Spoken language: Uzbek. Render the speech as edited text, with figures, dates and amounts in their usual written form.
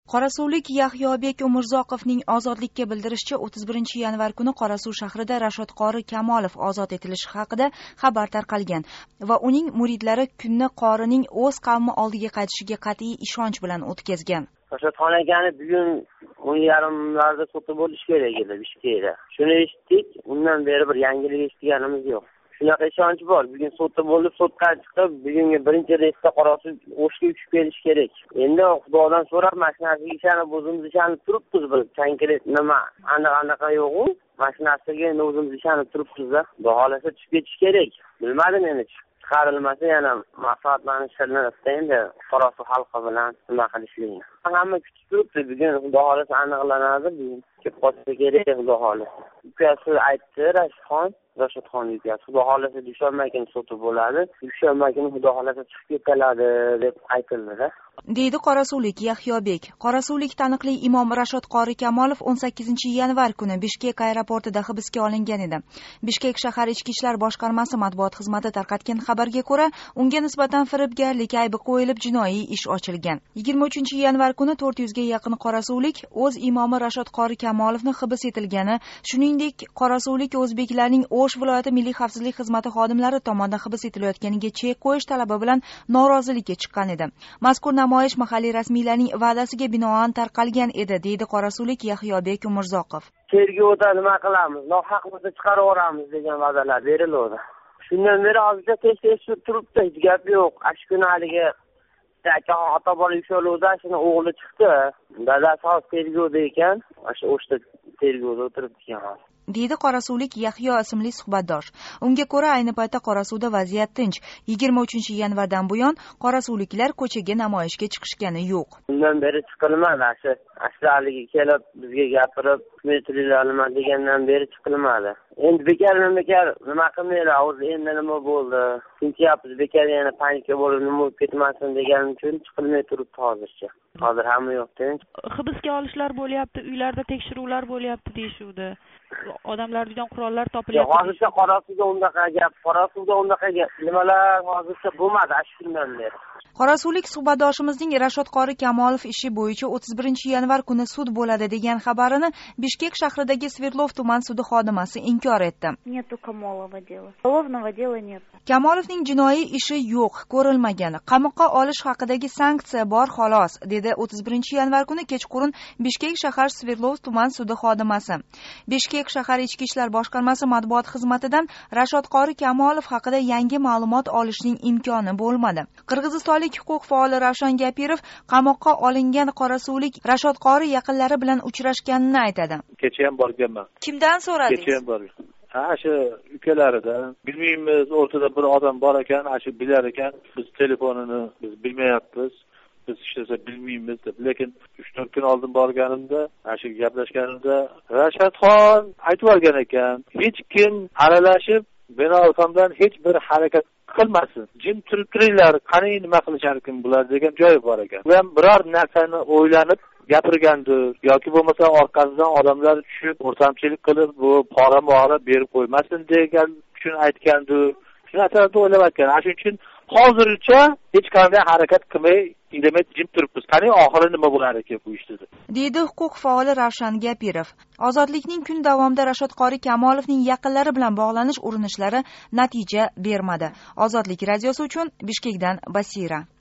Qorasuvlik Yahyobek Umurzoqovning ozodlikka bildirishicha 31 yanvar kuni Qorasuv shahrida Rashod Qori Kamolov ozod etilishi haqida xabar tarqalgan va uning muridlari kunni qorining o'z qavmi oldiga qaytishiga qat'iy ishonch bilan o'tkazgan. Rashodxon akani bugun 10:30larda sotib bo'lish kerak edi Bishkekda. Shuni eshitdik, undan beri bir yangilik eshitganimiz yo'q. Shunaqa ishonch bor. Bugun sotib bo'lib, sotdan chiqib, bugungi birinchi reysda Qorasuv O'shga uchib kelish kerak. Endi Xudodan so'rab, mashinasiga ishonib, o'zimiz ishonib turibmiz. Bir konkret nima, anaqa yo'q-ku. Mashinasiga endi o'zimiz ishonib turibmiz-da. Xudo xolasa tushib ketish kerak. Bilmadim endi. Chiqarilmasa yana maslahatlanishlarida endi Qorasuv xalqi bilan nima qilishlikni. Hamma kutib turibdi. Bugun Xudo xolasa aniqlanadi. Bugun kelib qolsa kerak, Xudo xolasa. Ukasi aytdi, Rashodxon ukasi. Xudo xolasa dushanba kuni sotib bo'ladi. Dushanba kuni Xudo xolasa chiqib ketiladi deb aytildi-da. Deydi Qorasuvlik Yahyobek. Qorasuvlik taniqli imom Rashod Qori Kamolov 18 yanvar kuni Bishkek aeroportida hibsga olingan edi. Bishkek shahar ichki ishlar boshqarmasi matbuot xizmati tarqatgan xabarga ko'ra, unga nisbatan firibgarlik aybi qo'yilib jinoiy ish ochilgan. 23 yanvar kuni 400 ga yaqin qorasuvlik o'z imomi Rashod Qori Kamolovni hibs etilgani, shuningdek Qorasuvlik o'zbeklarning O'sh viloyati milliy xavfsizlik xizmati xodimlari tomonidan hibs etilayotganiga chek qo'yish talabi bilan norozilikka chiqqan edi. Mazkur namoyish mahalliy rasmiylarning va'dasiga binoan tarqalgan edi, deydi Qorasuvlik Yahyobek Umurzoqov. Tergovda nima qilamiz? Nohaq bo'lsa chiqarib yuboramiz degan va'dalar berildi. Shundan beri hozircha tez turibdi, hech gap yo'q. Ashkuna haligi ota bola yushaluvda shuni o'g'li chiqdi. Dadasi hozir tergovda ekan, o'shda tergovda o'tiribdi ekan. Deydi Qorasuvlik Yahyo ismli suhbatdosh. Unga ko'ra ayni paytda Qorasuvda vaziyat tinch. 23 yanvardan buyon qorasuvliklar ko'chaga namoyishga chiqishgani yo'q. Undan beri chiqilmadi. Ashlariga kelib bizga gapirib, metrlarni degandan beri chiqilmadi. Endi bekar nima qilmaylar, o'zi endi nima bo'ldi? Tinchiyapmiz, bekar yana panika bo'lib nima bo'lib ketmasin degan uchun chiqilmay turibdi hozircha. Hozir hamma yo'q tinch. Hibsga olishlar bo'lyapti, uylarda tekshiruvlar bo'lyapti deyshuvdi. Odamlardan qurollar topilyapti. Hozircha Qorasuvda unaqa gap. Nimalar hozircha bo'lmadi ashkundan beri. Qorasuvlik suhbatdoshimizning Rashod Qori Kamolov ishi bo'yicha 31 yanvar kuni sud bo'ladi degan xabarini Bishkek shahridagi Sverdlov tuman sudi xodimasi inkor etdi. Нету Камолова дела. Уголовного дела нет. Kamolovning jinoiy ishi yo'q, ko'rilmagan. Qamoqqa olish haqidagi sanksiya bor xolos, dedi 31 yanvar kuni kechqurun Bishkek shahar Sverdlov tuman sudi xodimasi. Bishkek shahar ichki ishlar boshqarmasi matbuot xizmatidan Rashod Qori Kamolov haqida yangi ma'lumot olishning imkoni bo'lmadi. Qirg'izistonlik huquq faoli Ravshan Gapirov qamoqqa olingan qorasuvlik Rashod Qori yaqinlari bilan uchrashganini aytadi. Kecha ham borganman. Kimdan so'radingiz? Kecha ham borgan. Shu ukalaridan bilmaymiz, o'rtada bir odam bor ekan, shu bilar ekan, biz telefonini biz bilmayapmiz. Biz ishlasa bilmaymiz deb. Lekin 3-4 kun oldin borganimda, shu gaplashganimda Rashadxon aytib olgan ekan, hech kim aralashib Binoxondan hech bir harakat qilmasin. Jim turib turinglar, qani nima qilishar bular degan joyi bor ekan. U ham biror narsani o'ylanib gapirgandir yoki bo'lmasa orqasidan odamlar tushib o'rtamchilik qilib bu pora berib qo'ymasin degan uchun aytgandir. Shu narsani o'ylayotgan. Shuning uchun hozircha hech qanday harakat qilmay indamay jim turibmiz. Qani oxiri nima bo'lar ekan bu ishda? Deydi huquq faoli Ravshan Gapirov. Ozodlikning kun davomida Rashod Qori Kamolovning yaqinlari bilan bog'lanish urinishlari natija bermadi. Ozodlik radiosi uchun Bishkekdan Basira.